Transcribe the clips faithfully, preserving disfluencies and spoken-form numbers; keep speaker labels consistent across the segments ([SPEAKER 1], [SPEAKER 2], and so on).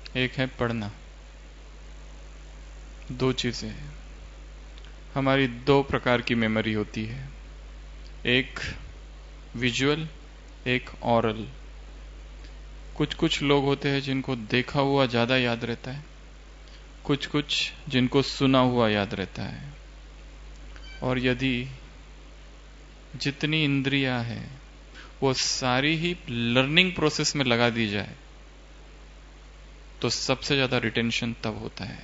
[SPEAKER 1] एक है पढ़ना। दो चीजें हैं। हमारी दो प्रकार की मेमोरी होती है, एक विजुअल, एक ऑरल। कुछ कुछ लोग होते हैं जिनको देखा हुआ ज्यादा याद रहता है, कुछ कुछ जिनको सुना हुआ याद रहता है। और यदि जितनी इंद्रियां हैं वो सारी ही लर्निंग प्रोसेस में लगा दी जाए तो सबसे ज्यादा रिटेंशन तब होता है।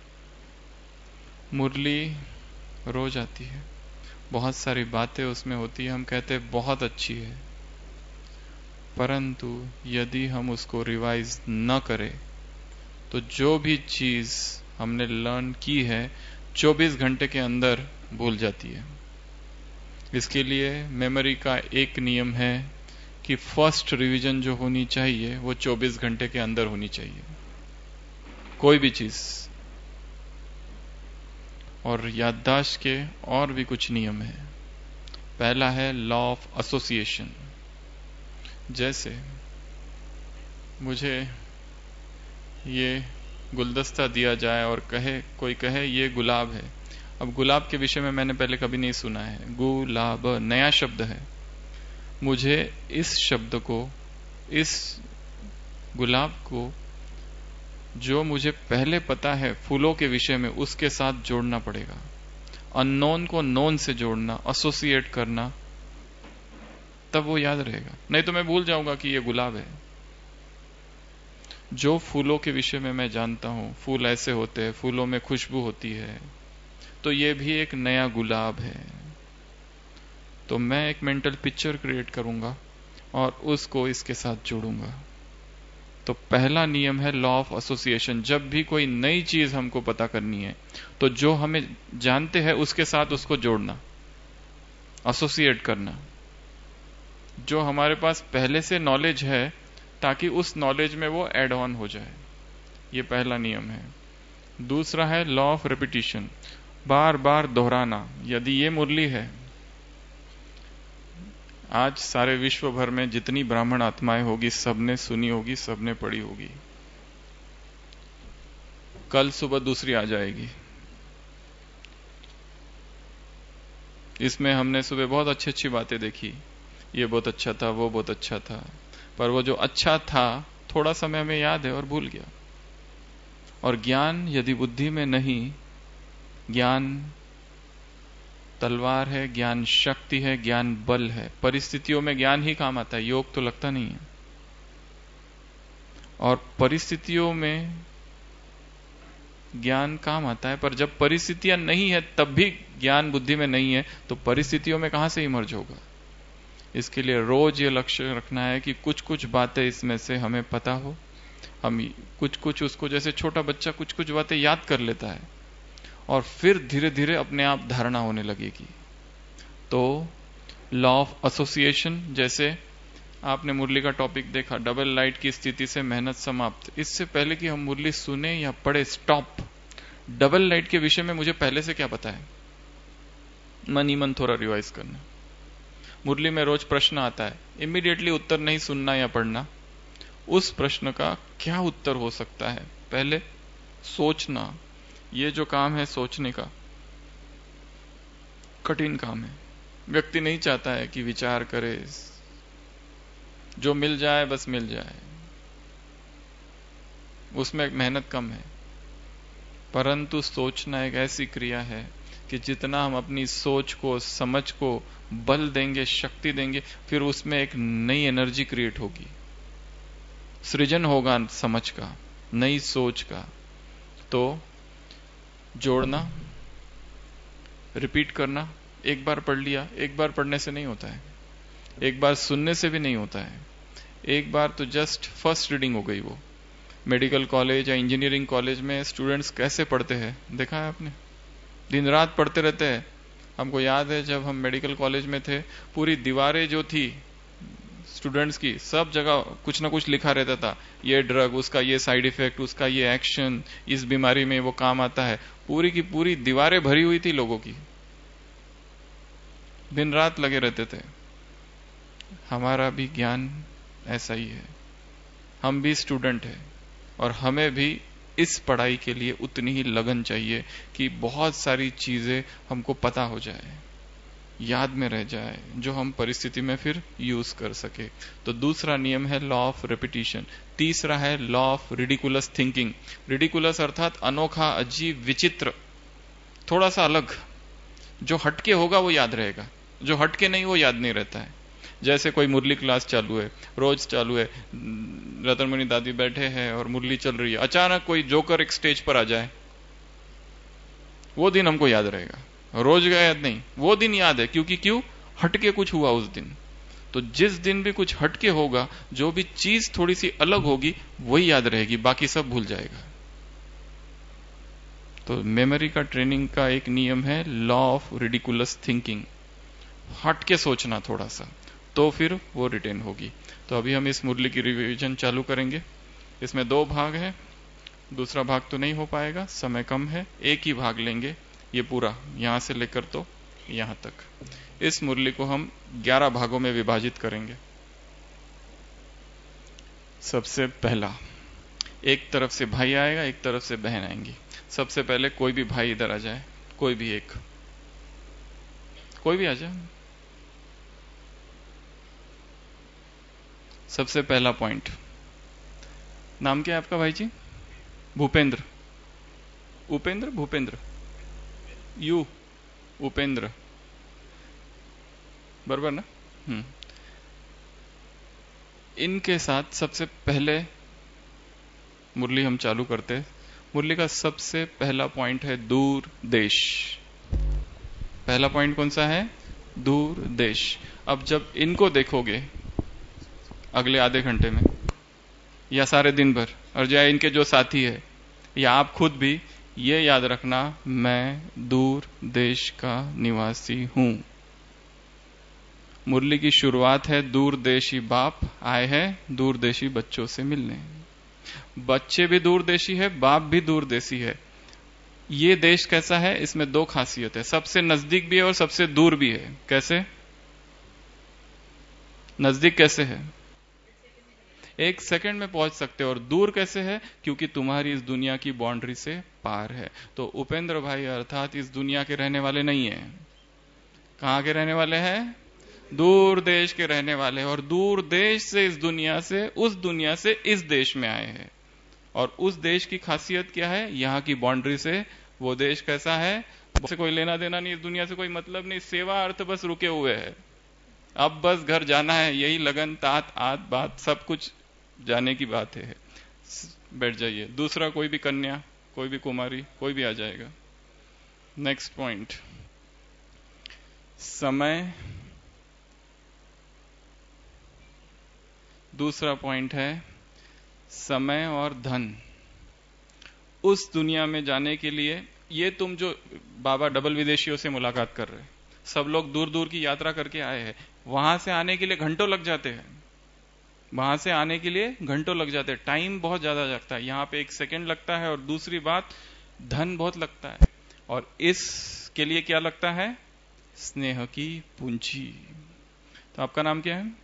[SPEAKER 1] मुरली रोज आती है, बहुत सारी बातें उसमें होती है, हम कहते हैं बहुत अच्छी है, परंतु यदि हम उसको रिवाइज न करें तो जो भी चीज हमने लर्न की है चौबीस घंटे के अंदर भूल जाती है। इसके लिए मेमोरी का एक नियम है कि फर्स्ट रिवीजन जो होनी चाहिए वो चौबीस घंटे के अंदर होनी चाहिए, कोई भी चीज। और याददाश्त के और भी कुछ नियम है। पहला है लॉ ऑफ एसोसिएशन। जैसे मुझे ये गुलदस्ता दिया जाए और कहे कोई कहे ये गुलाब है। अब गुलाब के विषय में मैंने पहले कभी नहीं सुना है, गुलाब नया शब्द है। मुझे इस शब्द को, इस गुलाब को जो मुझे पहले पता है फूलों के विषय में, उसके साथ जोड़ना पड़ेगा। अननोन को नोन से जोड़ना, एसोसिएट करना, तब वो याद रहेगा। नहीं तो मैं भूल जाऊंगा कि ये गुलाब है। जो फूलों के विषय में मैं जानता हूं, फूल ऐसे होते हैं, फूलों में खुशबू होती है, तो ये भी एक नया गुलाब है। तो मैं एक मेंटल पिक्चर क्रिएट करूंगा और उसको इसके साथ जोड़ूंगा। तो पहला नियम है लॉ ऑफ एसोसिएशन। जब भी कोई नई चीज हमको पता करनी है तो जो हमें जानते हैं उसके साथ उसको जोड़ना, एसोसिएट करना, जो हमारे पास पहले से नॉलेज है, ताकि उस नॉलेज में वो एड ऑन हो जाए। ये पहला नियम है। दूसरा है लॉ ऑफ रिपीटिशन, बार बार दोहराना। यदि ये मुरली है, आज सारे विश्व भर में जितनी ब्राह्मण आत्माएं होगी सबने सुनी होगी, सबने पढ़ी होगी। कल सुबह दूसरी आ जाएगी। इसमें हमने सुबह बहुत अच्छी अच्छी बातें देखी, ये बहुत अच्छा था, वो बहुत अच्छा था, पर वो जो अच्छा था थोड़ा समय में याद है और भूल गया। और ज्ञान यदि बुद्धि में नहीं, ज्ञान तलवार है, ज्ञान शक्ति है, ज्ञान बल है। परिस्थितियों में ज्ञान ही काम आता है, योग तो लगता नहीं है। और परिस्थितियों में ज्ञान काम आता है, पर जब परिस्थितियां नहीं है तब भी ज्ञान बुद्धि में नहीं है, तो परिस्थितियों में कहां से इमर्ज होगा। इसके लिए रोज ये लक्ष्य रखना है कि कुछ कुछ बातें इसमें से हमें पता हो, हम कुछ कुछ उसको, जैसे छोटा बच्चा कुछ कुछ बातें याद कर लेता है और फिर धीरे धीरे अपने आप धारणा होने लगेगी। तो लॉ ऑफ एसोसिएशन, जैसे आपने मुरली का टॉपिक देखा, डबल लाइट की स्थिति से मेहनत समाप्त। इससे पहले कि हम मुरली सुने या पढ़े, स्टॉप। डबल लाइट के विषय में मुझे पहले से क्या पता है, मन ही मन थोड़ा रिवाइज करना। मुरली में रोज प्रश्न आता है, इमीडिएटली उत्तर नहीं सुनना या पढ़ना, उस प्रश्न का क्या उत्तर हो सकता है, पहले सोचना। ये जो काम है सोचने का, कठिन काम है। व्यक्ति नहीं चाहता है कि विचार करे, जो मिल जाए बस मिल जाए, उसमें मेहनत कम है। परंतु सोचना एक ऐसी क्रिया है कि जितना हम अपनी सोच को, समझ को बल देंगे, शक्ति देंगे, फिर उसमें एक नई एनर्जी क्रिएट होगी, सृजन होगा समझ का, नई सोच का। तो जोड़ना, रिपीट करना। एक बार पढ़ लिया, एक बार पढ़ने से नहीं होता है, एक बार सुनने से भी नहीं होता है। एक बार तो जस्ट फर्स्ट रीडिंग हो गई। वो मेडिकल कॉलेज या इंजीनियरिंग कॉलेज में स्टूडेंट्स कैसे पढ़ते हैं, देखा है आपने, दिन रात पढ़ते रहते हैं। हमको याद है जब हम मेडिकल कॉलेज में थे, पूरी दीवारें जो थी स्टूडेंट्स की, सब जगह कुछ ना कुछ लिखा रहता था, ये ड्रग, उसका ये साइड इफेक्ट, उसका ये एक्शन, इस बीमारी में वो काम आता है। पूरी की पूरी दीवारें भरी हुई थी लोगों की, दिन रात लगे रहते थे। हमारा भी ज्ञान ऐसा ही है, हम भी स्टूडेंट है। और हमें भी इस पढ़ाई के लिए उतनी ही लगन चाहिए कि बहुत सारी चीजें हमको पता हो जाए, याद में रह जाए, जो हम परिस्थिति में फिर यूज कर सके। तो दूसरा नियम है लॉ ऑफ रेपिटेशन। तीसरा है law of ridiculous thinking. Ridiculous अर्थात अनोखा, अजीब, विचित्र, थोड़ा सा अलग। जो हटके होगा वो याद रहेगा, जो हटके नहीं वो याद नहीं रहता है। जैसे कोई मुरली क्लास चालू है, रोज चालू है, रतनमणि दादी बैठे हैं और मुरली चल रही है, अचानक कोई जोकर एक स्टेज पर आ जाए, वो दिन हमको याद रहेगा। रोज का याद नहीं, वो दिन याद है, क्योंकि क्यों? हटके कुछ हुआ उस दिन। तो जिस दिन भी कुछ हटके होगा, जो भी चीज थोड़ी सी अलग होगी, वही याद रहेगी, बाकी सब भूल जाएगा। तो मेमोरी का ट्रेनिंग का एक नियम है लॉ ऑफ रिडिकुलस थिंकिंग। हटके सोचना थोड़ा सा, तो फिर वो रिटेन होगी। तो अभी हम इस मुरली की रिवीजन चालू करेंगे। इसमें दो भाग है, दूसरा भाग तो नहीं हो पाएगा, समय कम है। एक ही भाग लेंगे, ये पूरा यहां से लेकर तो यहां तक। इस मुरली को हम ग्यारह भागों में विभाजित करेंगे। सबसे पहला, एक तरफ से भाई आएगा, एक तरफ से बहन आएंगी। सबसे पहले कोई भी भाई इधर आ जाए, कोई भी एक, कोई भी आ जाए। सबसे पहला पॉइंट, नाम क्या है आपका भाई जी? भूपेंद्र, उपेंद्र, भूपेंद्र, यू, उपेंद्र, बराबर ना? हम्म। इनके साथ सबसे पहले मुरली हम चालू करते हैं। मुरली का सबसे पहला पॉइंट है दूर देश। पहला पॉइंट कौन सा है? दूर देश। अब जब इनको देखोगे अगले आधे घंटे में या सारे दिन भर, और या इनके जो साथी है या आप खुद भी, ये याद रखना, मैं दूर देश का निवासी हूं। मुरली की शुरुआत है, दूर देशी बाप आए हैं दूर देशी बच्चों से मिलने। बच्चे भी दूर देशी है, बाप भी दूर देशी है। ये देश कैसा है? इसमें दो खासियत है, सबसे नजदीक भी है और सबसे दूर भी है। कैसे नजदीक? कैसे है? एक सेकंड में पहुंच सकते हो। और दूर कैसे है? क्योंकि तुम्हारी इस दुनिया की बाउंड्री से पार है। तो उपेंद्र भाई अर्थात इस दुनिया के रहने वाले नहीं है। कहां के रहने वाले हैं? दूर देश के रहने वाले। और दूर देश से इस दुनिया से, उस दुनिया से इस देश में आए हैं। और उस देश की खासियत क्या है? यहाँ की बाउंड्री से वो देश कैसा है? से कोई लेना देना नहीं, इस दुनिया से कोई मतलब नहीं, सेवा अर्थ बस रुके हुए है। अब बस घर जाना है, यही लगन, तात, आत, बात, सब कुछ जाने की बात है। बैठ जाइए। दूसरा, कोई भी कन्या, कोई भी कुमारी, कोई भी आ जाएगा। नेक्स्ट पॉइंट, समय। दूसरा पॉइंट है समय और धन। उस दुनिया में जाने के लिए, ये तुम जो बाबा डबल विदेशियों से मुलाकात कर रहे हैं, सब लोग दूर दूर की यात्रा करके आए हैं। वहां से आने के लिए घंटों लग जाते हैं, वहां से आने के लिए घंटों लग जाते हैं, टाइम बहुत ज्यादा लगता है। यहाँ पे एक सेकंड लगता है। और दूसरी बात, धन बहुत लगता है। और इसके लिए क्या लगता है? स्नेह की पूंजी। तो आपका नाम क्या है?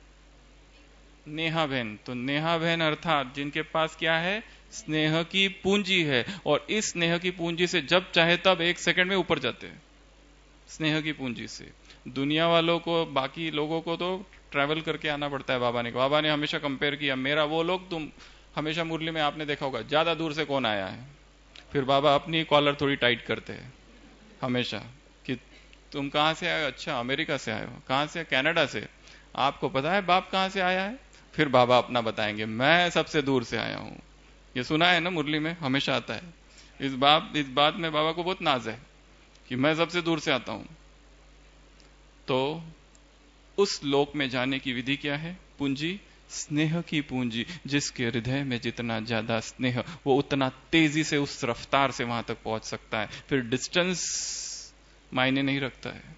[SPEAKER 1] नेहा बहन। तो नेहा बहन अर्थात जिनके पास क्या है? स्नेह की पूंजी है। और इस स्नेह की पूंजी से जब चाहे तब एक सेकंड में ऊपर जाते हैं। स्नेह की पूंजी से दुनिया वालों को, बाकी लोगों को तो ट्रैवल करके आना पड़ता है। बाबा ने बाबा ने हमेशा कंपेयर किया, मेरा वो लोग, तुम हमेशा मुरली में आपने देखा होगा ज्यादा दूर से कौन आया है। फिर बाबा अपनी कॉलर थोड़ी टाइट करते हैं हमेशा कि तुम कहां से आए हो? अच्छा, अमेरिका से आए हो। कहां से? कनाडा से। आपको पता है बाप कहां से आया है? फिर बाबा अपना बताएंगे, मैं सबसे दूर से आया हूं। ये सुना है ना, मुरली में हमेशा आता है। इस बात इस बात में बाबा को बहुत नाज है कि मैं सबसे दूर से आता हूं। तो उस लोक में जाने की विधि क्या है? पूंजी, स्नेह की पूंजी। जिसके हृदय में जितना ज्यादा स्नेह, वो उतना तेजी से, उस रफ्तार से वहां तक पहुंच सकता है। फिर डिस्टेंस मायने नहीं रखता है।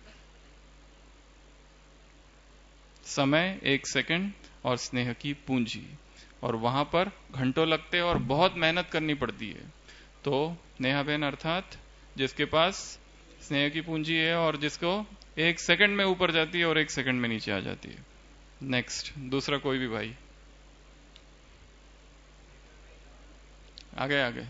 [SPEAKER 1] समय, एक सेकंड, और स्नेह की पूंजी। और वहां पर घंटों लगते हैं और बहुत मेहनत करनी पड़ती है। तो नेहा बहन अर्थात जिसके पास स्नेह की पूंजी है और जिसको एक सेकंड में ऊपर जाती है और एक सेकंड में नीचे आ जाती है। नेक्स्ट, दूसरा कोई भी भाई। आगे आगे।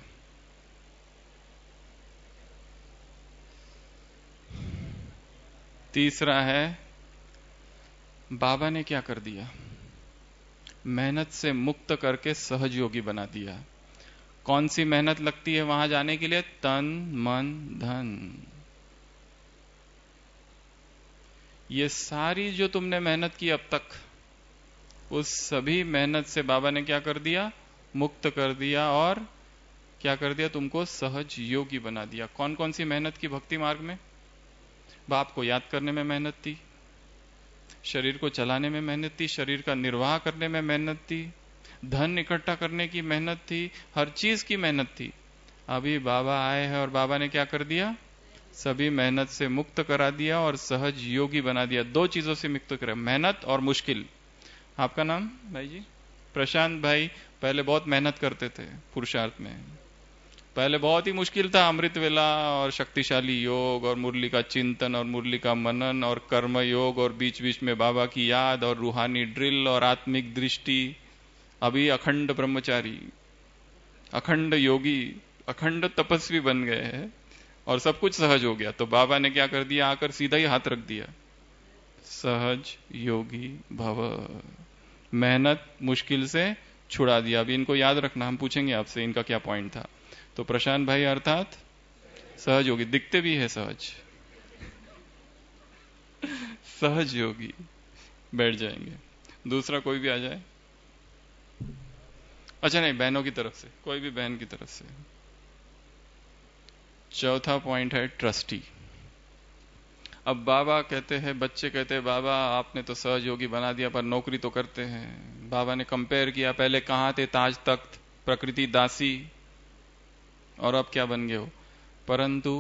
[SPEAKER 1] तीसरा है, बाबा ने क्या कर दिया, मेहनत से मुक्त करके सहज योगी बना दिया। कौन सी मेहनत लगती है वहां जाने के लिए? तन मन धन। ये सारी जो तुमने मेहनत की अब तक, उस सभी मेहनत से बाबा ने क्या कर दिया? मुक्त कर दिया। और क्या कर दिया? तुमको सहज योगी बना दिया। कौन कौन सी मेहनत की भक्ति मार्ग में? बाप को याद करने में मेहनत थी, शरीर को चलाने में मेहनत थी, शरीर का निर्वाह करने में मेहनत थी, धन इकट्ठा करने की मेहनत थी, हर चीज की मेहनत थी। अभी बाबा आए हैं और बाबा ने क्या कर दिया? सभी मेहनत से मुक्त करा दिया और सहज योगी बना दिया। दो चीजों से मुक्त करा, मेहनत और मुश्किल। आपका नाम भाई जी? प्रशांत भाई पहले बहुत मेहनत करते थे पुरुषार्थ में। पहले बहुत ही मुश्किल था, अमृत वेला और शक्तिशाली योग और मुरली का चिंतन और मुरली का मनन और कर्म योग और बीच बीच में बाबा की याद और रूहानी ड्रिल और आत्मिक दृष्टि। अभी अखंड ब्रह्मचारी, अखंड योगी, अखंड तपस्वी बन गए हैं और सब कुछ सहज हो गया। तो बाबा ने क्या कर दिया? आकर सीधा ही हाथ रख दिया, सहज योगी भव। मेहनत मुश्किल से छुड़ा दिया। अभी इनको याद रखना, हम पूछेंगे आपसे इनका क्या पॉइंट था। तो प्रशांत भाई अर्थात सहज योगी, दिखते भी है सहज, सहज योगी। बैठ जाएंगे। दूसरा कोई भी आ जाए। अच्छा नहीं, बहनों की तरफ से, कोई भी बहन की तरफ से। चौथा पॉइंट है ट्रस्टी। अब बाबा कहते हैं, बच्चे कहते हैं, बाबा आपने तो सहज योगी बना दिया पर नौकरी तो करते हैं। बाबा ने कंपेयर किया, पहले कहां थे? ताज तख्त, प्रकृति दासी, और अब क्या बन गए हो? परंतु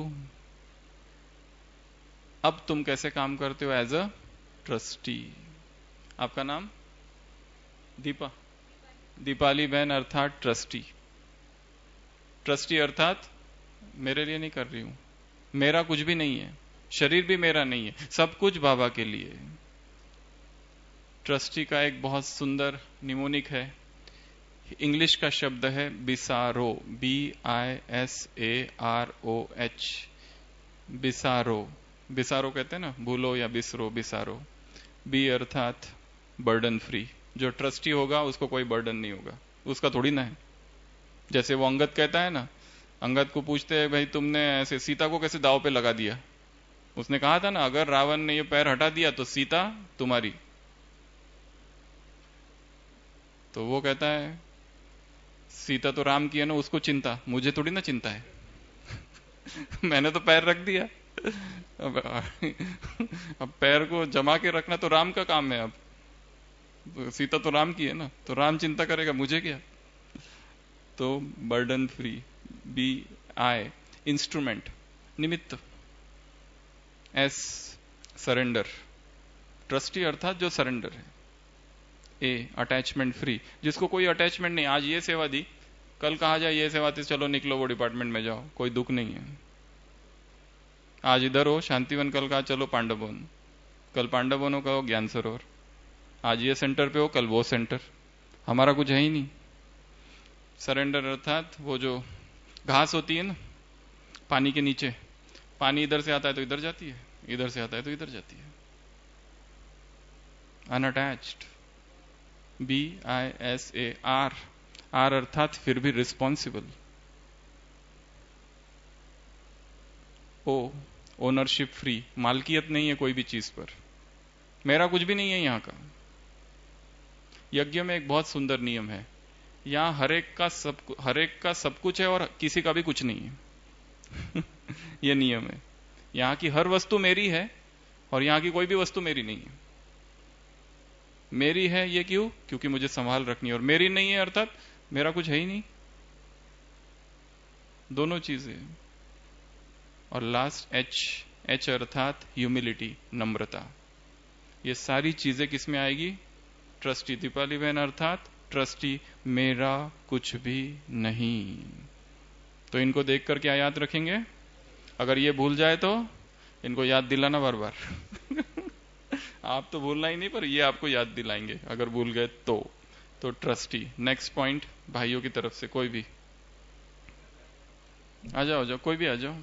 [SPEAKER 1] अब तुम कैसे काम करते हो? As a trustee. आपका नाम? दीपा, दीपाली बहन अर्थात ट्रस्टी। ट्रस्टी अर्थात मेरे लिए नहीं कर रही हूं, मेरा कुछ भी नहीं है, शरीर भी मेरा नहीं है, सब कुछ बाबा के लिए। ट्रस्टी का एक बहुत सुंदर निमोनिक है, इंग्लिश का शब्द है बिसारो, B I S A R O H, बिसारो। बिसारो कहते हैं ना, भूलो या बिसरो, बिसारो। बी अर्थात बर्डन फ्री। जो ट्रस्टी होगा उसको कोई बर्डन नहीं होगा, उसका थोड़ी ना है। जैसे वो अंगद कहता है ना, अंगद को पूछते हैं, भाई तुमने ऐसे सीता को कैसे दाव पे लगा दिया? उसने कहा था ना, अगर रावण ने ये पैर हटा दिया तो सीता तुम्हारी। तो वो कहता है, सीता तो राम की है ना, उसको चिंता, मुझे थोड़ी ना चिंता है। मैंने तो पैर रख दिया। अब, अब पैर को जमा के रखना तो राम का काम है। अब तो सीता तो राम की है ना, तो राम चिंता करेगा, मुझे क्या? तो burden free, B I, instrument, निमित्त, एस सरेंडर। ट्रस्टी अर्थात जो सरेंडर है। ए अटैचमेंट फ्री, जिसको कोई अटैचमेंट नहीं। आज ये सेवा दी, कल कहा जाए ये सेवा थी, चलो निकलो वो डिपार्टमेंट में जाओ, कोई दुख नहीं है। आज इधर हो शांतिवन, कल कहा चलो पांडववन, कल पांडववन हो, कहो ज्ञान सरोवर। आज ये सेंटर पे हो, कल वो सेंटर। हमारा कुछ है ही नहीं। सरेंडर अर्थात वो जो घास होती है ना पानी के नीचे, पानी इधर से आता है तो इधर जाती है, इधर से आता है तो इधर जाती है। Unattached, B I S A R, R अर्थात फिर भी रिस्पॉन्सिबल। ओ ओनरशिप फ्री, मालकियत नहीं है कोई भी चीज पर, मेरा कुछ भी नहीं है यहाँ का। यज्ञ में एक बहुत सुंदर नियम है, यहाँ हरेक का सब हरेक का सब कुछ है और किसी का भी कुछ नहीं है। यह नियम है। यहाँ की हर वस्तु मेरी है और यहाँ की कोई भी वस्तु मेरी नहीं है। मेरी है ये क्यों? क्योंकि मुझे संभाल रखनी है, और मेरी नहीं है अर्थात मेरा कुछ है ही नहीं। दोनों चीजें। और लास्ट एच, एच अर्थात ह्यूमिलिटी, नम्रता। ये सारी चीजें किस में आएगी? ट्रस्टी। दीपाली बहन अर्थात ट्रस्टी, मेरा कुछ भी नहीं। तो इनको देखकर क्या याद रखेंगे? अगर ये भूल जाए तो इनको याद दिलाना बार बार। आप तो भूलना ही नहीं, पर ये आपको याद दिलाएंगे अगर भूल गए तो। तो ट्रस्टी। नेक्स्ट पॉइंट भाइयों की तरफ से कोई भी। आ जाओ, आ जाओ, कोई भी आ जाओ।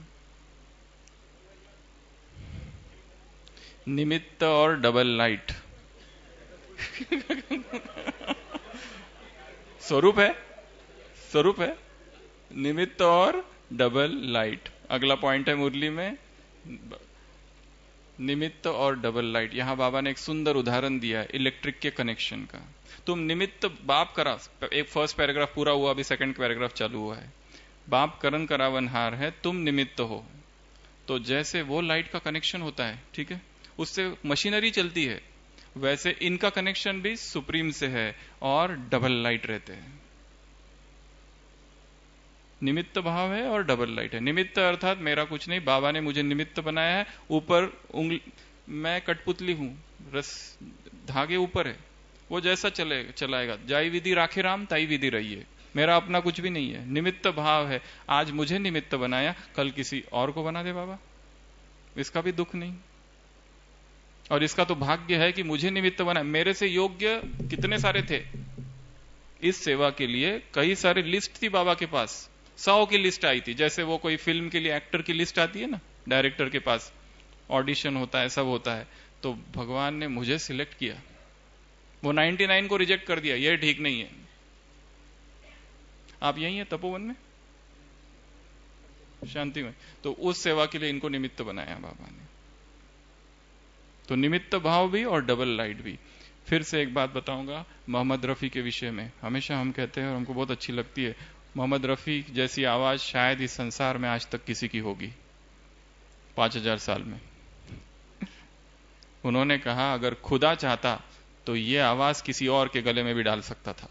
[SPEAKER 1] निमित्त और डबल लाइट स्वरूप है, स्वरूप है। निमित्त और डबल लाइट अगला पॉइंट है मुरली में। निमित्त और डबल लाइट, यहां बाबा ने एक सुंदर उदाहरण दिया है इलेक्ट्रिक के कनेक्शन का। तुम निमित्त बाप करा, एक फर्स्ट पैराग्राफ पूरा हुआ, अभी सेकंड पैराग्राफ चालू हुआ है। बाप करण करावनहार है, तुम निमित्त हो। तो जैसे वो लाइट का कनेक्शन होता है, ठीक है, उससे मशीनरी चलती है, वैसे इनका कनेक्शन भी सुप्रीम से है और डबल लाइट रहते हैं। निमित्त भाव है और डबल लाइट है। निमित्त अर्थात मेरा कुछ नहीं, बाबा ने मुझे निमित्त बनाया है। ऊपर उंगली, मैं कठपुतली हूं, रस धागे ऊपर है, वो जैसा चले चलाएगा। जाई विधि राखे राम, ताई विधि रहिए। मेरा अपना कुछ भी नहीं है, निमित्त भाव है। आज मुझे निमित्त बनाया, कल किसी और को बना दे बाबा, इसका भी दुख नहीं। और इसका तो भाग्य है कि मुझे निमित्त बनाया। मेरे से योग्य कितने सारे थे इस सेवा के लिए, कई सारे लिस्ट थी बाबा के पास, सौ की लिस्ट आई थी। जैसे वो कोई फिल्म के लिए एक्टर की लिस्ट आती है ना, डायरेक्टर के पास ऑडिशन होता है, सब होता है। तो भगवान ने मुझे सिलेक्ट किया, वो निन्यानवे को रिजेक्ट कर दिया, ये ठीक नहीं है। आप यही है तपोवन में, शांति में, तो उस सेवा के लिए इनको निमित्त बनाया बाबा ने। तो निमित्त भाव भी और डबल लाइट भी। फिर से एक बात बताऊंगा मोहम्मद रफी के विषय में, हमेशा हम कहते हैं और हमको बहुत अच्छी लगती है, मोहम्मद रफी जैसी आवाज शायद इस संसार में आज तक किसी की होगी पांच हजार साल में। उन्होंने कहा अगर खुदा चाहता तो ये आवाज किसी और के गले में भी डाल सकता था।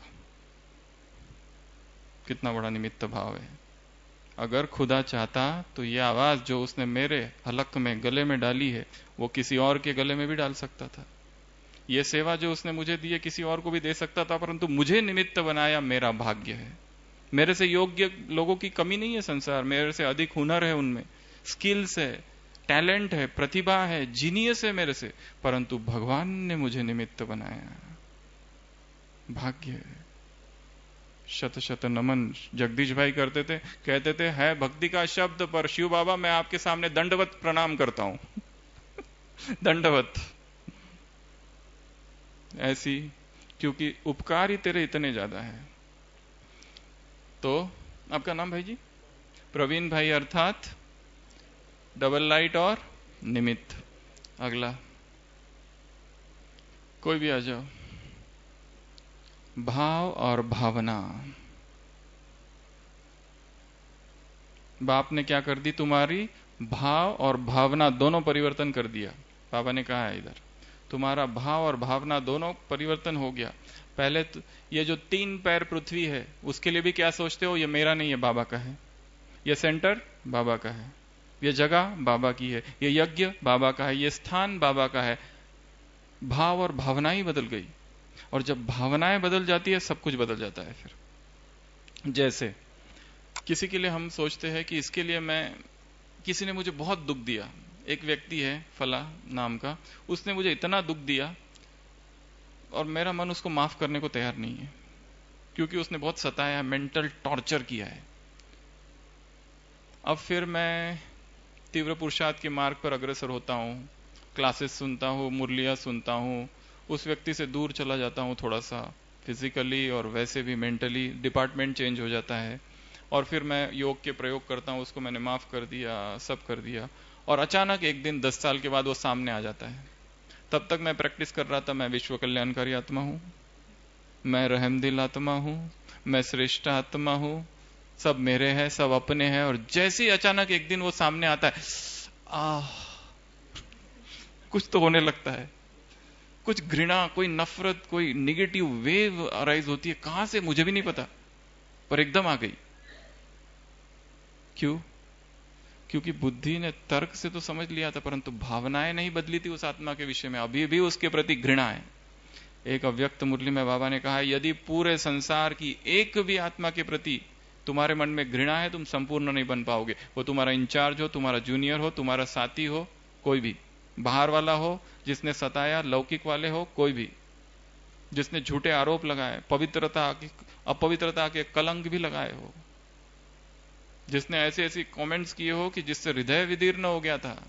[SPEAKER 1] कितना बड़ा निमित्त भाव है। अगर खुदा चाहता तो ये आवाज जो उसने मेरे हलक में, गले में डाली है, वो किसी और के गले में भी डाल सकता था। ये सेवा जो उसने मुझे दी है किसी और को भी दे सकता था, परंतु मुझे निमित्त बनाया, मेरा भाग्य है। मेरे से योग्य लोगों की कमी नहीं है संसार, मेरे से अधिक हुनर है उनमें, स्किल्स है, टैलेंट है, प्रतिभा है, जीनियस है मेरे से, परंतु भगवान ने मुझे निमित्त बनाया, भाग्य है। शत शत नमन जगदीश भाई करते थे, कहते थे है भक्ति का शब्द, पर शिव बाबा मैं आपके सामने दंडवत प्रणाम करता हूं दंडवत ऐसी, क्योंकि उपकार ही तेरे इतने ज्यादा है। तो आपका नाम भाई जी? प्रवीण भाई, अर्थात डबल लाइट और निमित्त। अगला कोई भी आ जाओ। भाव और भावना। बाप ने क्या कर दी, तुम्हारी भाव और भावना दोनों परिवर्तन कर दिया। बाबा ने कहा है इधर, तुम्हारा भाव और भावना दोनों परिवर्तन हो गया। पहले तो ये जो तीन पैर पृथ्वी है उसके लिए भी क्या सोचते हो, ये मेरा नहीं है, बाबा का है। ये सेंटर बाबा का है, ये जगह बाबा की है, ये यज्ञ बाबा का है, ये स्थान बाबा का है। भाव और भावना ही बदल गई। और जब भावनाएं बदल जाती है सब कुछ बदल जाता है। फिर जैसे किसी के लिए हम सोचते हैं कि इसके लिए मैं, किसी ने मुझे बहुत दुख दिया, एक व्यक्ति है फला नाम का, उसने मुझे इतना दुख दिया और मेरा मन उसको माफ करने को तैयार नहीं है, क्योंकि उसने बहुत सताया, मेंटल टॉर्चर किया है। अब फिर मैं तीव्र पुरुषार्थ के मार्ग पर अग्रसर होता हूं, क्लासेस सुनता हूं, मुरलियां सुनता हूं, उस व्यक्ति से दूर चला जाता हूं थोड़ा सा, फिजिकली और वैसे भी मेंटली डिपार्टमेंट चेंज हो जाता है। और फिर मैं योग के प्रयोग करता हूं, उसको मैंने माफ कर दिया, सब कर दिया, और अचानक एक दिन दस साल के बाद वो सामने आ जाता है। तब तक मैं प्रैक्टिस कर रहा था, मैं विश्व कल्याणकारी आत्मा हूं, मैं रहमदिल आत्मा हूं, मैं श्रेष्ठ आत्मा हूं, सब मेरे हैं, सब अपने हैं। और जैसे ही अचानक एक दिन वो सामने आता है, आह, कुछ तो होने लगता है, कुछ घृणा, कोई नफरत, कोई निगेटिव वेव अराइज होती है, कहां से मुझे भी नहीं पता, पर एकदम आ गई। क्यों? क्योंकि बुद्धि ने तर्क से तो समझ लिया था, परंतु भावनाएं नहीं बदली थी उस आत्मा के विषय में, अभी भी उसके प्रति घृणा है। एक अव्यक्त मुरली में बाबा ने कहा है, यदि पूरे संसार की एक भी आत्मा के प्रति तुम्हारे मन में घृणा है, तुम संपूर्ण नहीं बन पाओगे। वो तुम्हारा इंचार्ज हो, तुम्हारा जूनियर हो, तुम्हारा साथी हो, कोई भी, बाहर वाला हो, जिसने सताया, लौकिक वाले हो, कोई भी, जिसने झूठे आरोप लगाए, पवित्रता अपवित्रता के कलंक भी लगाए हो, जिसने ऐसे ऐसे कमेंट्स किए हो कि जिससे हृदय विदीर्ण हो गया था।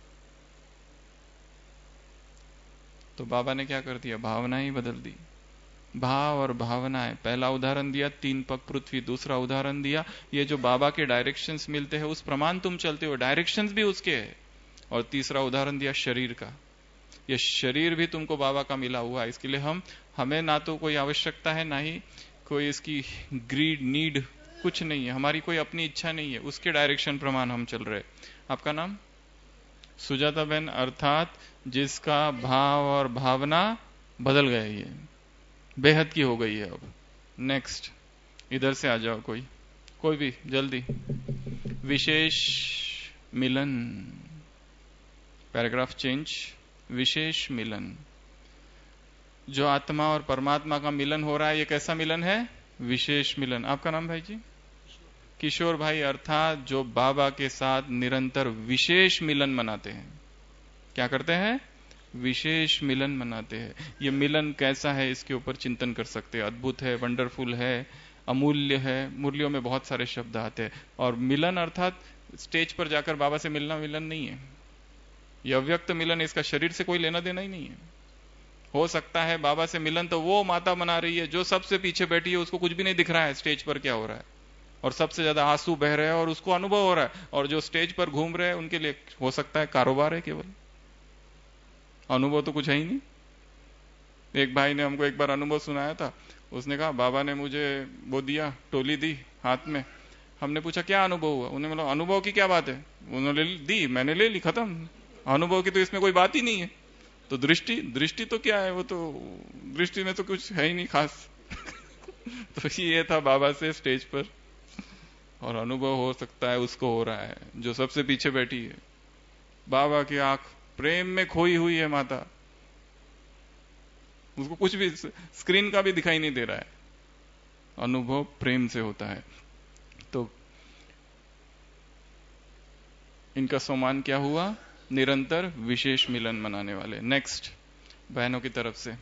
[SPEAKER 1] तो बाबा ने क्या कर दिया, भावना ही बदल दी। भाव और भावनाएं, पहला उदाहरण दिया तीन पग पृथ्वी, दूसरा उदाहरण दिया ये जो बाबा के डायरेक्शंस मिलते हैं उस प्रमाण तुम चलते हो, डायरेक्शंस भी उसके है। और तीसरा उदाहरण दिया शरीर का, ये शरीर भी तुमको बाबा का मिला हुआ है। इसके लिए हम हमें ना तो कोई आवश्यकता है, ना ही कोई इसकी ग्रीड नीड, कुछ नहीं है, हमारी कोई अपनी इच्छा नहीं है, उसके डायरेक्शन प्रमाण हम चल रहे। आपका नाम? सुजाता बहन, अर्थात जिसका भाव और भावना बदल गए, ये बेहद की हो गई है अब। नेक्स्ट, इधर से आ जाओ, कोई कोई भी जल्दी। विशेष मिलन, पैराग्राफ चेंज। विशेष मिलन, जो आत्मा और परमात्मा का मिलन हो रहा है, ये कैसा मिलन है? विशेष मिलन। आपका नाम भाई जी? किशोर भाई, अर्थात जो बाबा के साथ निरंतर विशेष मिलन मनाते हैं। क्या करते हैं? विशेष मिलन मनाते हैं। ये मिलन कैसा है, इसके ऊपर चिंतन कर सकते हैं। अद्भुत है, वंडरफुल है, अमूल्य है, मूल्यों में बहुत सारे शब्द आते हैं। और मिलन अर्थात स्टेज पर जाकर बाबा से मिलना मिलन नहीं है, यह अव्यक्त मिलन, इसका शरीर से कोई लेना देना ही नहीं है। हो सकता है बाबा से मिलन तो वो माता मना रही है जो सबसे पीछे बैठी है, उसको कुछ भी नहीं दिख रहा है स्टेज पर क्या हो रहा है, और सबसे ज्यादा आंसू बह रहे हैं और उसको अनुभव हो रहा है। और जो स्टेज पर घूम रहे हैं उनके लिए हो सकता है कारोबार है केवल, अनुभव तो कुछ है ही नहीं। एक भाई ने हमको एक बार अनुभव सुनाया था, उसने कहा बाबा ने मुझे वो दिया, टोली दी हाथ में। हमने पूछा क्या अनुभव हुआ? उन्हें बोला अनुभव की क्या बात है, उन्होंने दी, मैंने ले ली, खत्म। अनुभव की तो इसमें कोई बात ही नहीं है। तो दृष्टि, दृष्टि तो क्या है, वो तो दृष्टि में तो कुछ है ही नहीं खास। तो ये था बाबा से स्टेज पर, और अनुभव हो सकता है उसको हो रहा है जो सबसे पीछे बैठी है। बाबा की आंख प्रेम में खोई हुई है माता, उसको कुछ भी स्क्रीन का भी दिखाई नहीं दे रहा है, अनुभव प्रेम से होता है। तो इनका सम्मान क्या हुआ? निरंतर विशेष मिलन मनाने वाले। नेक्स्ट, बहनों की तरफ से।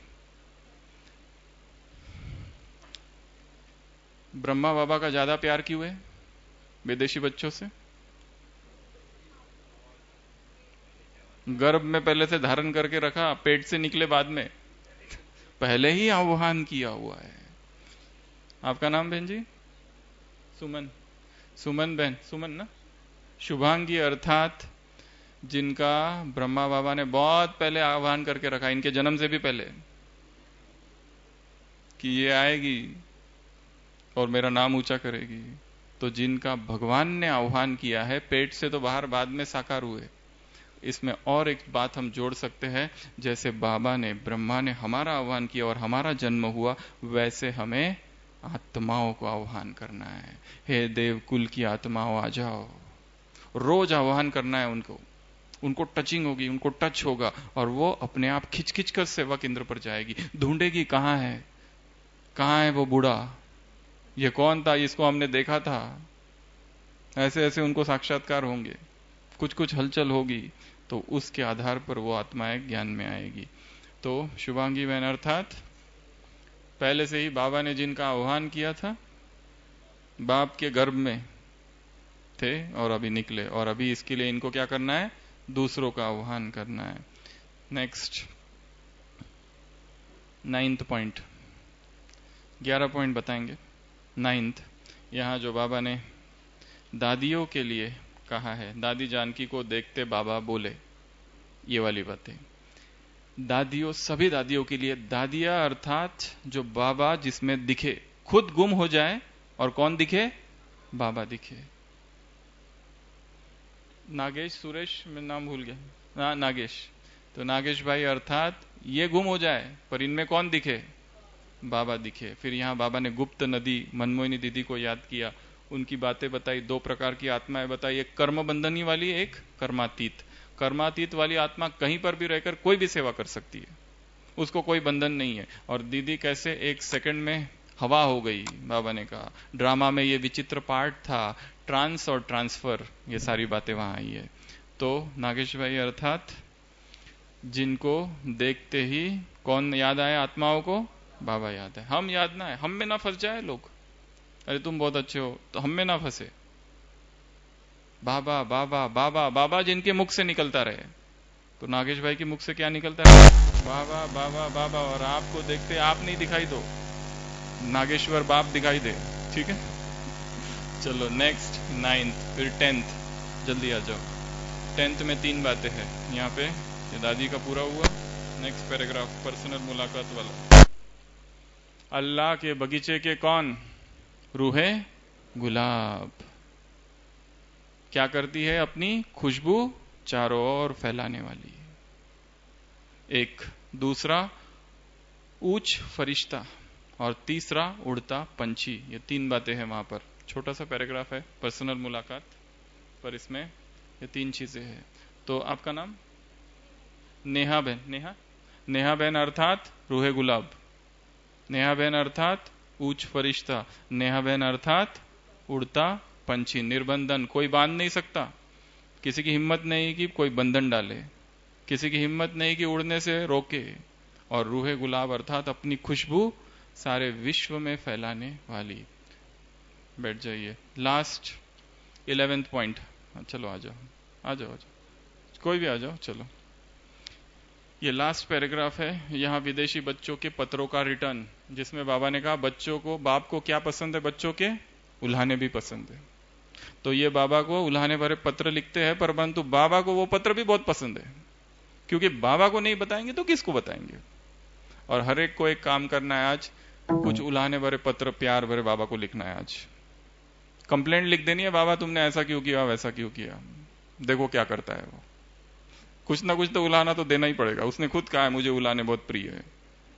[SPEAKER 1] ब्रह्मा बाबा का ज्यादा प्यार क्यों है विदेशी बच्चों से? गर्भ में पहले से धारण करके रखा, पेट से निकले बाद में, पहले ही आह्वान किया हुआ है। आपका नाम बहन जी? सुमन। सुमन बहन, सुमन ना? शुभांगी, अर्थात जिनका ब्रह्मा बाबा ने बहुत पहले आह्वान करके रखा, इनके जन्म से भी पहले, कि ये आएगी और मेरा नाम ऊंचा करेगी। तो जिनका भगवान ने आह्वान किया है, पेट से तो बाहर बाद में साकार हुए। इसमें और एक बात हम जोड़ सकते हैं, जैसे बाबा ने, ब्रह्मा ने हमारा आह्वान किया और हमारा जन्म हुआ, वैसे हमें आत्माओं को आह्वान करना है। हे देव कुल की आत्माओं आ जाओ, रोज आह्वान करना है उनको। उनको टचिंग होगी, उनको टच होगा, और वो अपने आप खिंच खिंच कर सेवा केंद्र पर जाएगी, ढूंढेगी कहां है, कहां है वो बूढ़ा, ये कौन था, इसको हमने देखा था। ऐसे ऐसे उनको साक्षात्कार होंगे, कुछ कुछ हलचल होगी, तो उसके आधार पर वो आत्माएं ज्ञान में आएगी। तो शुभांगी बहन, अर्थात पहले से ही बाबा ने जिनका आह्वान किया था, बाप के गर्भ में थे और अभी निकले, और अभी इसके लिए इनको क्या करना है? दूसरों का आह्वान करना है। Next, ninth point. ग्यारह पॉइंट बताएंगे। नाइन्थ, यहां जो बाबा ने दादियों के लिए कहा है, दादी जानकी को देखते बाबा बोले, ये वाली बातें दादियों, सभी दादियों के लिए। दादिया अर्थात जो बाबा जिसमें दिखे, खुद गुम हो जाए और कौन दिखे? बाबा दिखे। नागेश, सुरेश, मैं नाम भूल गया ना, नागेश। तो नागेश भाई अर्थात ये गुम हो जाए पर इनमें कौन दिखे? बाबा दिखे। फिर यहाँ बाबा ने गुप्त नदी मनमोहिनी दीदी को याद किया, उनकी बातें बताई, दो प्रकार की आत्माएं बताई, एक कर्म बंधनी वाली, एक कर्मातीत। कर्मातीत वाली आत्मा कहीं पर भी रहकर कोई भी सेवा कर सकती है, उसको कोई बंधन नहीं है। और दीदी कैसे एक सेकंड में हवा हो गई, बाबा ने कहा। ड्रामा में ये विचित्र पार्ट था, ट्रांस और ट्रांसफर, ये सारी बातें वहां आई है। तो नागेश भाई अर्थात जिनको देखते ही कौन याद आए आत्माओं को? बाबा याद है। हम याद ना है, हम में ना फंस जाए लोग, अरे तुम बहुत अच्छे हो, तो हम में ना फंसे। बाबा बाबा बाबा बाबा जिनके मुख से निकलता रहे। तो नागेश भाई के मुख से क्या निकलता है? बाबा बाबा बाबा। और आपको देखते आप नहीं दिखाई दो, नागेश्वर बाप दिखाई दे। ठीक है, चलो नेक्स्ट नाइन्थ, फिर टेंथ, जल्दी आ जाओ। टेंथ में तीन बातें हैं यहाँ पे, ये दादी का पूरा हुआ। नेक्स्ट पैराग्राफ पर्सनल मुलाकात वाला। अल्लाह के बगीचे के कौन? रूहे गुलाब। क्या करती है? अपनी खुशबू चारों ओर फैलाने वाली। एक। दूसरा ऊंच फरिश्ता, और तीसरा उड़ता पंछी। ये तीन बातें हैं वहां पर। छोटा सा पैराग्राफ है पर्सनल मुलाकात, पर इसमें ये तीन चीजें हैं। तो आपका नाम? नेहा बहन। नेहा नेहा बहन अर्थात रूहे गुलाब। नेहा बहन अर्थात ऊंच फरिश्ता। नेहा बहन अर्थात उड़ता पंछी। निर्बंधन, कोई बांध नहीं सकता। किसी की हिम्मत नहीं कि कोई बंधन डाले, किसी की हिम्मत नहीं कि उड़ने से रोके। और रूहे गुलाब अर्थात अपनी खुशबू सारे विश्व में फैलाने वाली। बैठ जाइए। Last eleventh point. चलो आ जाओ आ जाओ आ जाओ, कोई भी आ जाओ। चलो, ये लास्ट पैराग्राफ है। यहाँ विदेशी बच्चों के पत्रों का रिटर्न, जिसमें बाबा ने कहा बच्चों को, बाप को क्या पसंद है? बच्चों के उल्हाने भी पसंद है। तो ये बाबा को उल्हाने भरे पत्र लिखते हैं, परंतु बाबा को वो पत्र भी बहुत पसंद है, क्योंकि बाबा को नहीं बताएंगे तो किसको बताएंगे। और हर एक को एक काम करना है आज, कुछ उल्हाने भरे पत्र प्यार भरे बाबा को लिखना है आज। कंप्लेंट लिख देनी है, बाबा तुमने ऐसा क्यों किया, वैसा क्यों किया, देखो क्या करता है वो। कुछ ना कुछ तो उलाना तो देना ही पड़ेगा। उसने खुद कहा है मुझे उलाने बहुत प्रिय है।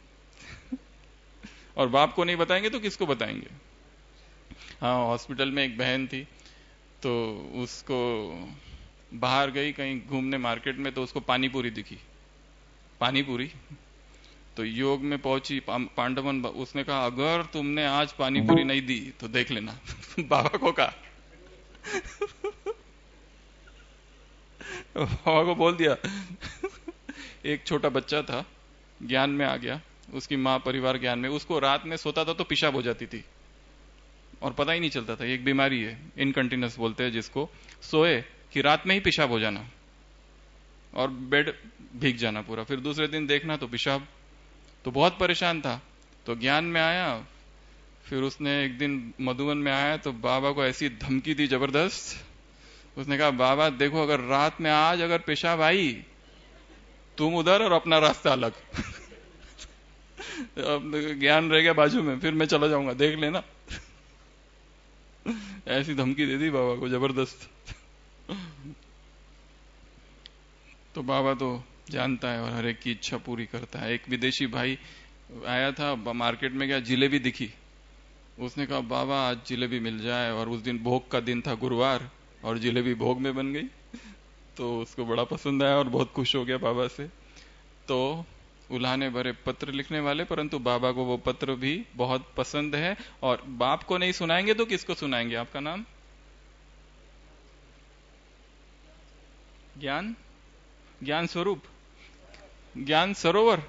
[SPEAKER 1] और बाप को नहीं बताएंगे तो किसको बताएंगे? हाँ, हॉस्पिटल में एक बहन थी, तो उसको बाहर गई कहीं घूमने मार्केट में, तो उसको पानी पूरी दिखी। पानी पूरी तो योग में पहुंची पांडवन। उसने कहा अगर तुमने आज पानी पूरी नहीं दी तो देख लेना। बाबा को कहा, बाबा को बोल दिया। एक छोटा बच्चा था, ज्ञान में आ गया, उसकी माँ परिवार ज्ञान में, उसको रात में सोता था तो पेशाब हो जाती थी और पता ही नहीं चलता था। एक बीमारी है, इनकंटिन्यूस बोलते हैं जिसको। सोए कि रात में ही पेशाब हो जाना और बेड भीग जाना पूरा, फिर दूसरे दिन देखना तो पेशाब। तो बहुत परेशान था, तो ज्ञान में आया। फिर उसने एक दिन मधुबन में आया तो बाबा को ऐसी धमकी दी जबरदस्त। उसने कहा बाबा देखो, अगर रात में आज अगर पेशाब आई, तुम उधर और अपना रास्ता अलग। अब ज्ञान रह गया बाजू में, फिर मैं चला जाऊंगा, देख लेना। ऐसी धमकी दे दी बाबा को जबरदस्त। तो बाबा तो जानता है और हर एक की इच्छा पूरी करता है। एक विदेशी भाई आया था, मार्केट में गया, जिलेबी दिखी। उसने कहा बाबा आज जिलेबी मिल जाए, और उस दिन भोग का दिन था, गुरुवार, और जिलेबी भोग में बन गई। तो उसको बड़ा पसंद आया और बहुत खुश हो गया बाबा से। तो उल्हाने भरे पत्र लिखने वाले, परंतु बाबा को वो पत्र भी बहुत पसंद है। और बाप को नहीं सुनाएंगे तो किसको सुनाएंगे? आपका नाम? ज्ञान ज्ञान स्वरूप, ज्ञान सरोवर,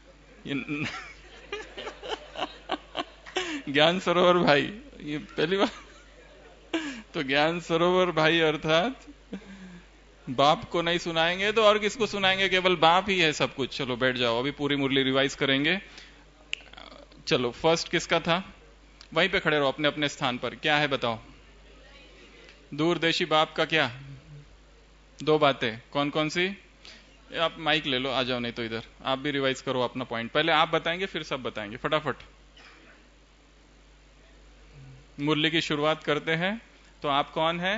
[SPEAKER 1] ज्ञान सरोवर भाई, ये पहली बार। तो ज्ञान सरोवर भाई अर्थात बाप को नहीं सुनाएंगे तो और किसको सुनाएंगे? केवल बाप ही है सब कुछ। चलो बैठ जाओ, अभी पूरी मुरली रिवाइज करेंगे। चलो, फर्स्ट किसका था? वहीं पे खड़े रहो अपने अपने स्थान पर। क्या है बताओ? दूरदेशी बाप का क्या? दो बातें। कौन कौन सी? आप माइक ले लो, आ जाओ, नहीं तो इधर आप भी रिवाइज करो अपना पॉइंट। पहले आप बताएंगे फिर सब बताएंगे, फटाफट। मुरली की शुरुआत करते हैं। तो आप कौन है?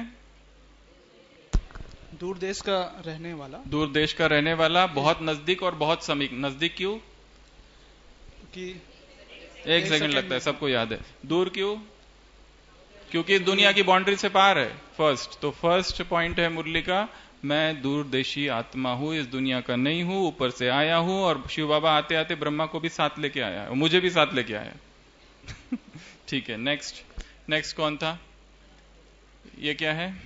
[SPEAKER 2] दूर देश का रहने वाला।
[SPEAKER 1] दूर देश का रहने वाला, बहुत नजदीक और बहुत समीप। नजदीक क्यों?
[SPEAKER 2] कि
[SPEAKER 1] एक सेकंड लगता है, सबको याद है। दूर क्यों? क्योंकि दुनिया की बाउंड्री से पार है। फर्स्ट, तो फर्स्ट पॉइंट है मुरली का, मैं दूरदेशी आत्मा हूं, इस दुनिया का नहीं हूं, ऊपर से आया हूं। और शिव बाबा आते आते ब्रह्मा को भी साथ लेके आया है, मुझे भी साथ लेके आया। ठीक है, नेक्स्ट। नेक्स्ट कौन था? ये क्या है?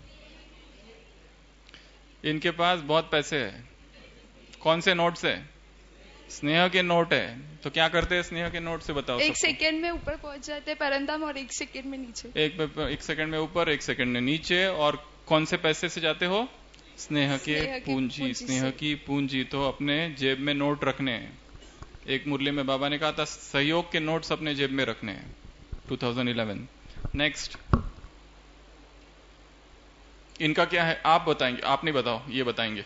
[SPEAKER 1] इनके पास बहुत पैसे है। कौन से नोट से? स्नेह के नोट है। तो क्या करते हैं स्नेह के नोट से? बताओ।
[SPEAKER 3] एक सेकंड में ऊपर पहुंच जाते हैं परंतम, और एक सेकंड में नीचे।
[SPEAKER 1] एक एक सेकंड में ऊपर, एक सेकंड में नीचे। और कौन से पैसे से जाते हो? स्नेह के
[SPEAKER 3] स्नेह की
[SPEAKER 1] पूंजी,
[SPEAKER 3] पूंजी
[SPEAKER 1] स्नेह
[SPEAKER 3] से।
[SPEAKER 1] की पूंजी। तो अपने जेब में नोट रखने हैं। एक मुरली में बाबा ने कहा था सहयोग के नोट्स अपने जेब में रखने हैं। Two thousand eleven. नेक्स्ट, इनका क्या है आप बताएंगे? आप नहीं बताओ, ये बताएंगे।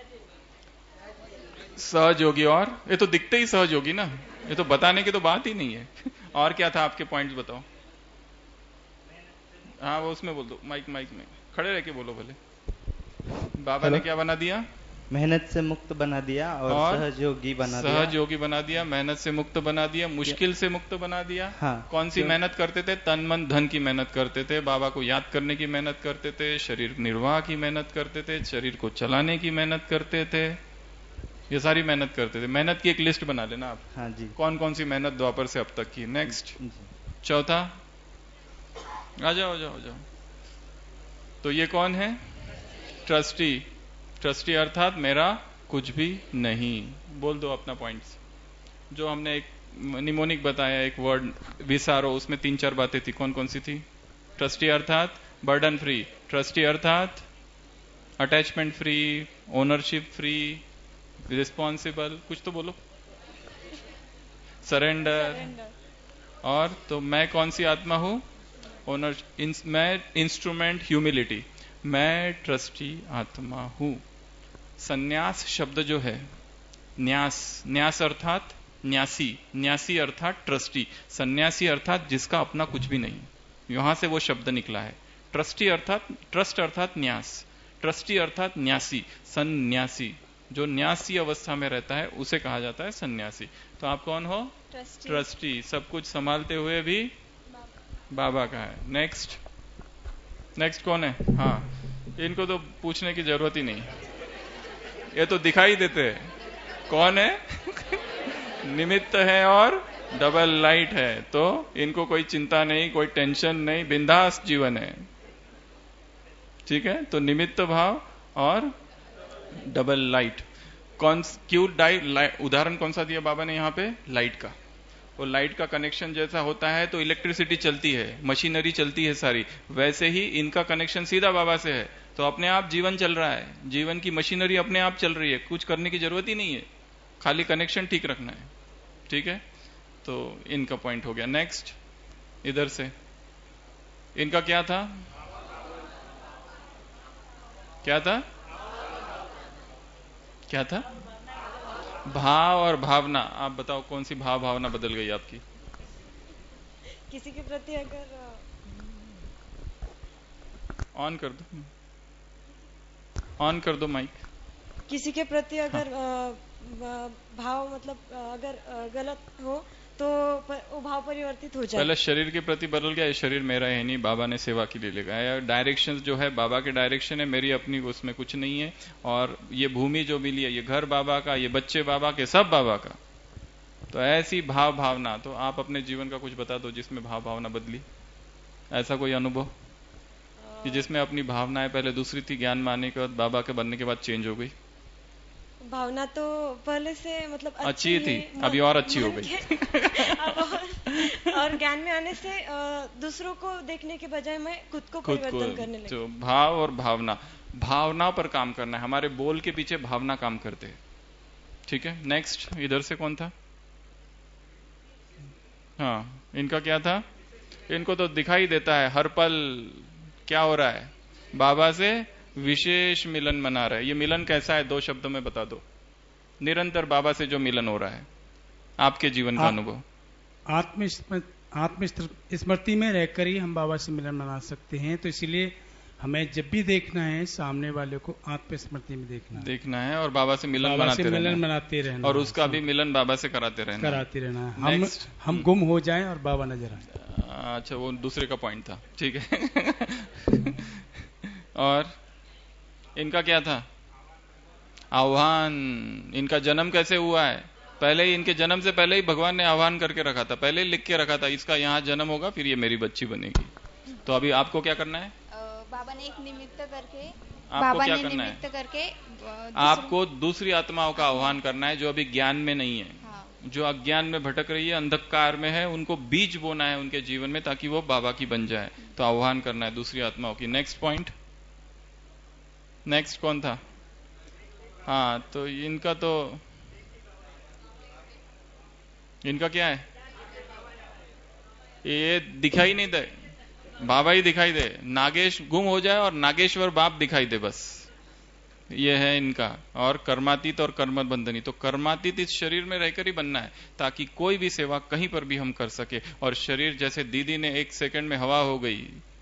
[SPEAKER 1] सहयोगी। और ये तो दिखते ही सहयोगी ना, ये तो बताने की तो बात ही नहीं है। और क्या था आपके पॉइंट्स बताओ। हाँ वो उसमें बोल दो, माइक माइक में खड़े रह के बोलो भले। बाबा
[SPEAKER 4] हेलो?
[SPEAKER 1] ने क्या बना दिया?
[SPEAKER 4] मेहनत से मुक्त बना दिया और,
[SPEAKER 1] और
[SPEAKER 4] सहयोगी बना दिया।
[SPEAKER 1] सहयोगी बना दिया, मेहनत से मुक्त बना दिया, मुश्किल से मुक्त बना दिया।
[SPEAKER 4] हाँ,
[SPEAKER 1] कौन सी
[SPEAKER 4] क्यों?
[SPEAKER 1] मेहनत करते थे? तन मन धन की मेहनत करते थे, बाबा को याद करने की मेहनत करते थे, शरीर निर्वाह की मेहनत करते थे, शरीर को चलाने की मेहनत करते थे, ये सारी मेहनत करते थे। मेहनत की एक लिस्ट बना लेना आप।
[SPEAKER 4] हाँ जी।
[SPEAKER 1] कौन कौन सी मेहनत द्वापर से अब तक की। नेक्स्ट,
[SPEAKER 4] जी।
[SPEAKER 1] चौथा, आ जाओ आ जाओ आ जाओ। तो ये कौन है? ट्रस्टी। ट्रस्टी अर्थात मेरा कुछ भी नहीं। बोल दो अपना पॉइंट्स। जो हमने एक निमोनिक बताया, एक वर्ड विसारो, उसमें तीन चार बातें थी, कौन कौन सी थी? ट्रस्टी अर्थात बर्डन फ्री, ट्रस्टी अर्थात attachment free, ownership free, responsible, कुछ तो बोलो, सरेंडर। और तो मैं कौन सी आत्मा हूं? ओनर, मैं इंस्ट्रूमेंट ह्यूमिलिटी, मैं ट्रस्टी आत्मा हूं। संन्यास शब्द जो है, न्यास, न्यास अर्थात न्यासी, न्यासी अर्थात ट्रस्टी, सन्यासी अर्थात जिसका अपना कुछ भी नहीं, यहां से वो शब्द निकला है। ट्रस्टी अर्थात, ट्रस्ट अर्थात न्यास, ट्रस्टी अर्थात न्यासी, सन्यासी, जो न्यासी अवस्था में रहता है उसे कहा जाता है सन्यासी। तो आप कौन हो?
[SPEAKER 3] ट्रस्टी।
[SPEAKER 1] ट्रस्टी, सब कुछ संभालते हुए भी बाबा का है। नेक्स्ट, नेक्स्ट कौन है? हाँ, इनको तो पूछने की जरूरत ही नहीं, ये तो दिखाई देते हैं। कौन है? निमित्त है और डबल लाइट है, तो इनको कोई चिंता नहीं, कोई टेंशन नहीं, बिंदास जीवन है। ठीक है, तो निमित्त भाव और डबल लाइट। कौन क्यों डाई उदाहरण कौन सा दिया बाबा ने यहाँ पे? लाइट का। वो लाइट का कनेक्शन जैसा होता है तो इलेक्ट्रिसिटी चलती है, मशीनरी चलती है सारी, वैसे ही इनका कनेक्शन सीधा बाबा से है, तो अपने आप जीवन चल रहा है, जीवन की मशीनरी अपने आप चल रही है, कुछ करने की जरूरत ही नहीं है, खाली कनेक्शन ठीक रखना है। ठीक है, तो इनका पॉइंट हो गया। नेक्स्ट, इधर से इनका क्या था? क्या था? क्या था? भाव और भावना। आप बताओ कौन सी भाव भावना बदल गई आपकी?
[SPEAKER 3] किसी के प्रति अगर
[SPEAKER 1] ऑन कर दो, ऑन कर दो माइक।
[SPEAKER 3] किसी के प्रति अगर हाँ। भाव मतलब अगर गलत हो तो वो भाव परिवर्तित हो जाए।
[SPEAKER 1] पहले शरीर के प्रति बदल गया, ये शरीर मेरा है नहीं, बाबा ने सेवा के लिए लगाया। डायरेक्शन जो है बाबा के डायरेक्शन है, मेरी अपनी उसमें कुछ नहीं है। और ये भूमि जो मिली है, ये घर बाबा का, ये बच्चे बाबा के, सब बाबा का। तो ऐसी भाव भावना, तो आप अपने जीवन का कुछ बता दो जिसमें भाव भावना बदली। ऐसा कोई अनुभव कि जिसमें अपनी भावनाएं पहले दूसरी थी, ज्ञान मानने के बाद, बाबा के बनने के बाद चेंज हो गई?
[SPEAKER 3] भावना तो पहले से मतलब अच्छी,
[SPEAKER 1] अच्छी थी, अभी और अच्छी हो गई।
[SPEAKER 3] और, और ज्ञान में आने से दूसरों को देखने के बजाय मैं खुद को
[SPEAKER 1] खुद
[SPEAKER 3] परिवर्तन
[SPEAKER 1] को,
[SPEAKER 3] करने लगी।
[SPEAKER 1] तो भाव और भावना, भावना पर काम करना है, हमारे बोल के पीछे भावना काम करते हैं। ठीक है, नेक्स्ट, इधर से कौन था? हाँ, इनका क्या था? इनको तो दिखाई देता है हर पल क्या हो रहा है, बाबा से विशेष मिलन मना रहा है। ये मिलन कैसा है, दो शब्दों में बता दो। निरंतर बाबा से जो मिलन हो रहा है, आपके जीवन का अनुभव।
[SPEAKER 2] आत्म स्मृति में रहकर ही हम बाबा से मिलन मना सकते हैं, तो इसीलिए हमें जब भी देखना है सामने वाले को आत्म स्मृति में देखना
[SPEAKER 1] देखना है और बाबा से मिलन
[SPEAKER 2] बाबा
[SPEAKER 1] मनाते
[SPEAKER 2] से मिलन
[SPEAKER 1] रहना,
[SPEAKER 2] मनाते रहना
[SPEAKER 1] और उसका भी मिलन बाबा से कराते रहना
[SPEAKER 2] कराते रहना हम हम गुम हो जाएं और बाबा नजर आए।
[SPEAKER 1] अच्छा, वो दूसरे का पॉइंट था। ठीक है। और इनका क्या था? आह्वान। इनका जन्म कैसे हुआ है? पहले ही, इनके जन्म से पहले ही भगवान ने आह्वान करके रखा था, पहले ही लिख के रखा था, इसका यहाँ जन्म होगा, फिर ये मेरी बच्ची बनेगी। तो अभी आपको क्या करना है?
[SPEAKER 5] बाबा ने एक निमित्त करके
[SPEAKER 1] आपको
[SPEAKER 5] बाबा
[SPEAKER 1] क्या
[SPEAKER 5] ने
[SPEAKER 1] करना
[SPEAKER 5] निमित्त
[SPEAKER 1] है?
[SPEAKER 5] करके
[SPEAKER 1] आपको दूसरी आत्माओं का आह्वान करना है जो अभी ज्ञान में नहीं है,
[SPEAKER 5] हाँ।
[SPEAKER 1] जो अज्ञान में भटक रही है, अंधकार में है, उनको बीज बोना है उनके जीवन में ताकि वो बाबा की बन जाए। तो आह्वान करना है दूसरी आत्माओं की। नेक्स्ट पॉइंट, नेक्स्ट कौन था? हाँ, तो इनका तो इनका क्या है? ये दिखाई नहीं दे, बाबा ही दिखाई दे, नागेश गुम हो जाए और नागेश्वर बाप दिखाई दे, बस ये है इनका। और कर्मातीत और कर्म बंधनी, तो कर्मातीत इस शरीर में रहकर ही बनना है ताकि कोई भी सेवा कहीं पर भी हम कर सके। और शरीर जैसे दीदी ने एक सेकंड में हवा हो गई,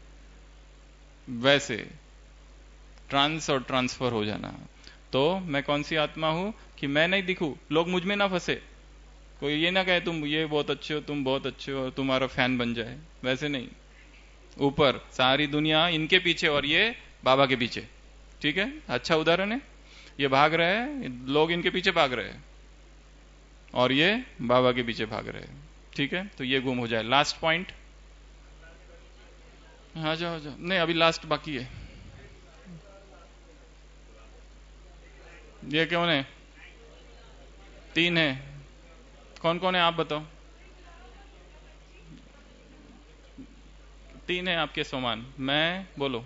[SPEAKER 1] वैसे ट्रांस और ट्रांसफर हो जाना। तो मैं कौन सी आत्मा हूं कि मैं नहीं दिखूं, लोग मुझ में ना फंसे, कोई ये ना कहे तुम ये बहुत अच्छे हो, तुम बहुत अच्छे हो, तुम्हारा फैन बन जाए, वैसे नहीं। ऊपर सारी दुनिया इनके पीछे और ये बाबा के पीछे, ठीक है? अच्छा उदाहरण है, ये भाग रहे हैं, लोग इनके पीछे भाग रहे हैं और ये बाबा के पीछे भाग रहे हैं, ठीक है? तो ये गुम हो जाए। लास्ट पॉइंट, हाँ जाओ जाओ, नहीं अभी लास्ट बाकी है। ये कौन है? तीन है, कौन कौन है आप बताओ? तीन है आपके समान, मैं बोलो।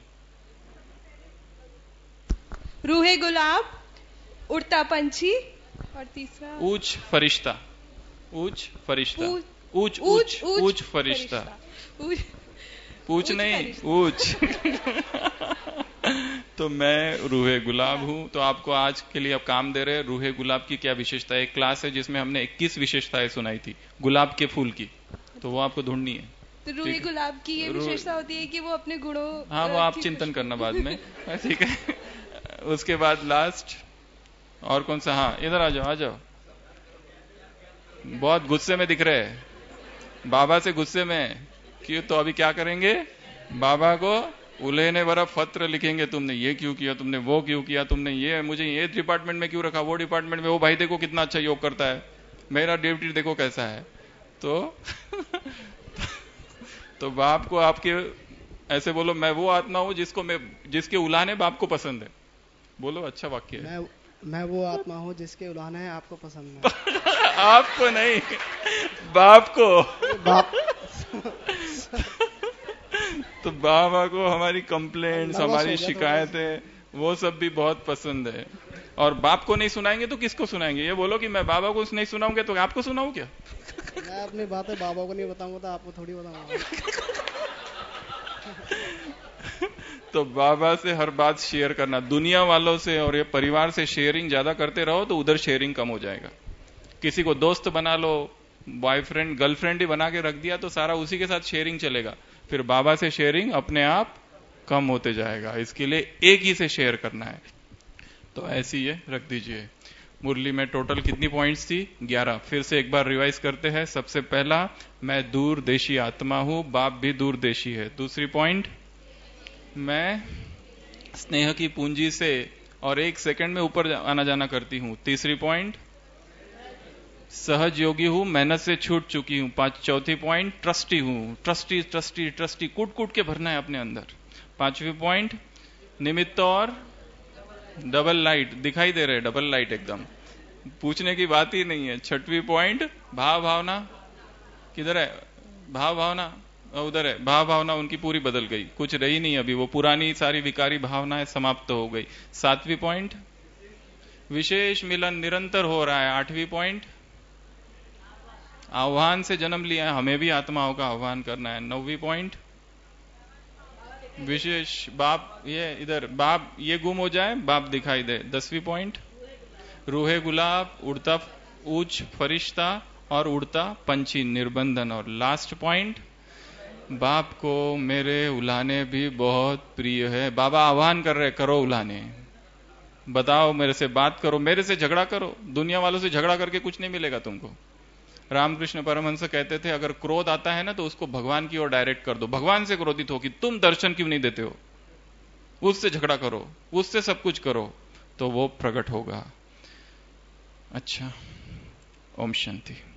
[SPEAKER 6] रूहे गुलाब, उड़ता पंछी, और तीसरा
[SPEAKER 1] ऊंच फरिश्ता। ऊंच फरिश्ता, ऊंच ऊंच ऊंच फरिश्ता, पूछ नहीं ऊंच। तो मैं रूहे गुलाब हूं। तो आपको आज के लिए अब काम दे रहे हैं, रूहे गुलाब की क्या विशेषता है। एक क्लास है जिसमें हमने इक्कीस विशेषताएं सुनाई थी गुलाब के फूल की, तो वो आपको ढूंढनी है।
[SPEAKER 6] तो रूहे गुलाब की ये विशेषता होती है कि वो अपने गुणों,
[SPEAKER 1] हाँ वो आप चिंतन करना बाद में, ठीक है? उसके बाद लास्ट और कौन सा? हाँ इधर आ जाओ, आ जाओ। बहुत गुस्से में दिख रहे हैं, बाबा से गुस्से में क्यों? तो अभी क्या करेंगे? बाबा को उल्हेने भरा पत्र लिखेंगे, तुमने ये क्यों किया, तुमने वो क्यों किया, तुमने ये मुझे ये डिपार्टमेंट में क्यों रखा, वो डिपार्टमेंट में, वो भाई देखो कितना अच्छा योग करता है, मेरा ड्यूटी देखो कैसा है। तो तो बाप को आपके ऐसे बोलो, मैं वो आत्मा हूं जिसको मैं, जिसके उलाहने बाप को पसंद है। बोलो, अच्छा वाक्य है।
[SPEAKER 7] मैं मैं वो आत्मा हूँ जिसके उलाहने आपको पसंद है।
[SPEAKER 1] आपको नहीं, बाप को।
[SPEAKER 7] बाप
[SPEAKER 1] तो बाबा को हमारी कंप्लेंट्स, हमारी शिकायतें, वो सब भी बहुत पसंद है। और बाप को नहीं सुनाएंगे तो किसको सुनाएंगे? ये बोलो कि मैं बाबा को नहीं सुनाऊंगा तो आपको सुनाऊं क्या?
[SPEAKER 7] मैं अपनी बातें बाबा को नहीं बताऊंगा तो आपको थोड़ी बताऊंगा।
[SPEAKER 1] तो बाबा से हर बात शेयर करना, दुनिया वालों से और ये परिवार से शेयरिंग ज्यादा करते रहो तो उधर शेयरिंग कम हो जाएगा। किसी को दोस्त बना लो, बॉयफ्रेंड गर्लफ्रेंड ही बना के रख दिया तो सारा उसी के साथ शेयरिंग चलेगा, फिर बाबा से शेयरिंग अपने आप कम होते जाएगा। इसके लिए एक ही से शेयर करना है। तो ऐसी ये रख दीजिए। मुरली में टोटल कितनी पॉइंट्स थी? ग्यारह। फिर से एक बार रिवाइज करते हैं। सबसे पहला, मैं दूरदेशी आत्मा हूं, बाप भी दूरदेशी है। दूसरी पॉइंट, मैं स्नेह की पूंजी से और एक सेकंड में ऊपर आना जाना करती हूं। तीसरी पॉइंट, सहज योगी हूं, मेहनत से छूट चुकी हूं। पांच चौथी पॉइंट, ट्रस्टी हूं, ट्रस्टी ट्रस्टी ट्रस्टी कूट कूट के भरना है अपने अंदर। पांचवी पॉइंट, निमित्त और डबल लाइट दिखाई दे रहे, डबल लाइट एकदम, पूछने की बात ही नहीं है। छठवीं पॉइंट, भाव भावना किधर है? भाव भावना उधर है। भाव भावना उनकी पूरी बदल गई, कुछ रही नहीं अभी, वो पुरानी सारी विकारी भावनाएं समाप्त हो गई। सातवीं पॉइंट, विशेष मिलन निरंतर हो रहा है। आठवीं पॉइंट, आह्वान से जन्म लिया है, हमें भी आत्माओं का आह्वान करना है। नौवीं पॉइंट, विशेष बाप, ये इधर बाप ये गुम हो जाए, बाप दिखाई दे। दसवीं पॉइंट, रूहे गुलाब, उड़ता ऊंच फरिश्ता और उड़ता पंछी निर्बंधन। और लास्ट पॉइंट, बाप को मेरे उलाहने भी बहुत प्रिय है। बाबा आह्वान कर रहे, करो उलाहने, बताओ, मेरे से बात करो, मेरे से झगड़ा करो। दुनिया वालों से झगड़ा करके कुछ नहीं मिलेगा तुमको। रामकृष्ण परमहंस कहते थे, अगर क्रोध आता है ना तो उसको भगवान की ओर डायरेक्ट कर दो। भगवान से क्रोधित हो कि तुम दर्शन क्यों नहीं देते हो, उससे झगड़ा करो, उससे सब कुछ करो, तो वो प्रकट होगा। अच्छा, ओम शांति।